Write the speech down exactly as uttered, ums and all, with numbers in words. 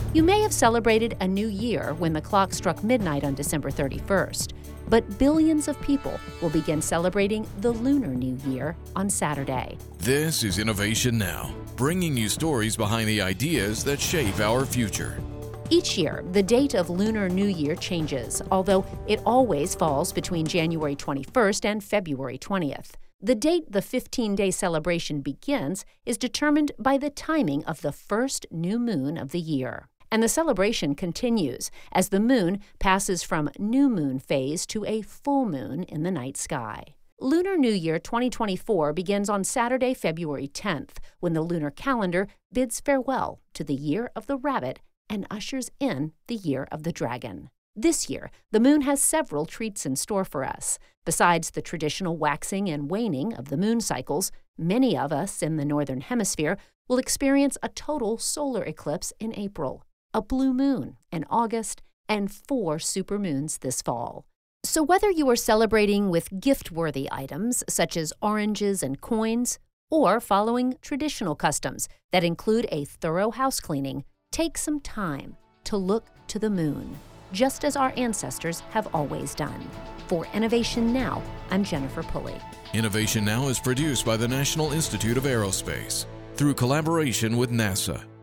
You may have celebrated a new year when the clock struck midnight on December thirty-first, but billions of people will begin celebrating the Lunar New Year on Saturday. This is Innovation Now, bringing you stories behind the ideas that shape our future. Each year, the date of Lunar New Year changes, although it always falls between January twenty-first and February twentieth. The date the fifteen-day celebration begins is determined by the timing of the first new moon of the year. And the celebration continues as the moon passes from new moon phase to a full moon in the night sky. Lunar New Year twenty twenty-four begins on Saturday, February tenth, when the lunar calendar bids farewell to the year of the rabbit and ushers in the year of the dragon. This year, the moon has several treats in store for us. Besides the traditional waxing and waning of the moon cycles, many of us in the Northern Hemisphere will experience a total solar eclipse in April, a blue moon in August, and four supermoons this fall. So whether you are celebrating with gift-worthy items such as oranges and coins, or following traditional customs that include a thorough house cleaning, take some time to look to the moon, just as our ancestors have always done. For Innovation Now, I'm Jennifer Pulley. Innovation Now is produced by the National Institute of Aerospace through collaboration with NASA.